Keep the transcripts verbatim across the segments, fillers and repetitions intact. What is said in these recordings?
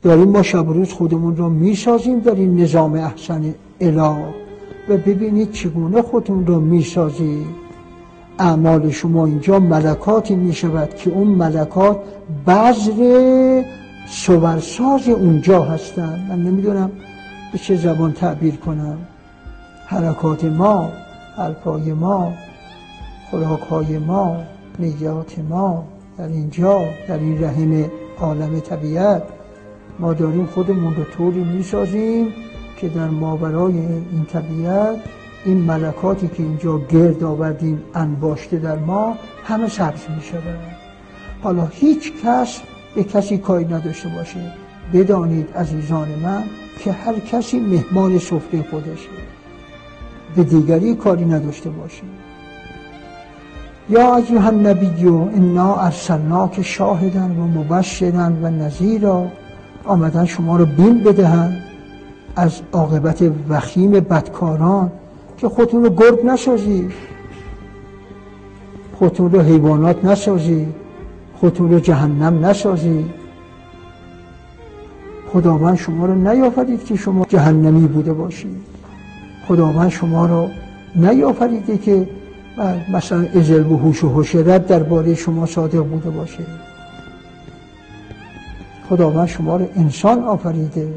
داریم ما شب و روز خودمون رو میسازیم در این نظام احسن اله و ببینید چگونه خودتون رو میسازید. اعمال شما اینجا ملکاتی میشود که اون ملکات بذر صورساز اونجا هستن. من نمیدونم به چه زبان تعبیر کنم. حرکات ما، حرفای ما، خوراکهای ما، نیات ما در اینجا در این رحم عالم طبیعت ما داریم خودمون رو طوری میسازیم که در ماورای این طبیعت این ملکاتی که اینجا گرد آوردیم انباشته در ما همه سبز می شود. حالا هیچ کس به کسی کاری نداشته باشه. بدانید عزیزان من که هر کسی مهمان سفره خودشه، به دیگری کاری نداشته باشه. یا ایها النبی انا ارسلناک شاهدا و مبشرا و نذیرا، آمدن شما رو بین بدهند از عاقبت وخیم بدکاران که خودتون رو گرگ نسازید، خودتون رو حیوانات نسازید، خودتون رو جهنم نسازید. خداوند شما رو نیافرید که شما جهنمی بوده باشید. خداوند شما رو نیافریده که مثلا ازل و هوش و حشرت درباره شما صادق بوده باشه. خداوند شما رو انسان آفریده،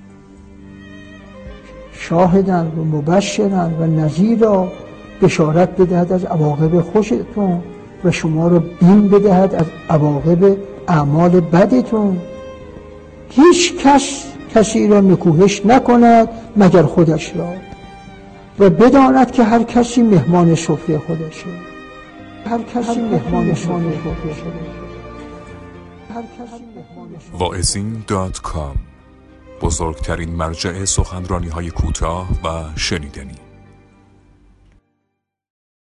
شاهدن و مبشرن و نذیرا، بشارت بدهد از عواقب خوشتون و شما رو بین بدهد از عواقب اعمال بدتون. هیچ کس کسی را نکوهش نکند مگر خودش را و بداند که هر کسی مهمان سفره خودشه. هر کسی مهمان سفره خودشه. واعظین دات کام، بزرگترین مرجع سخنرانی های کوتاه و شنیدنی.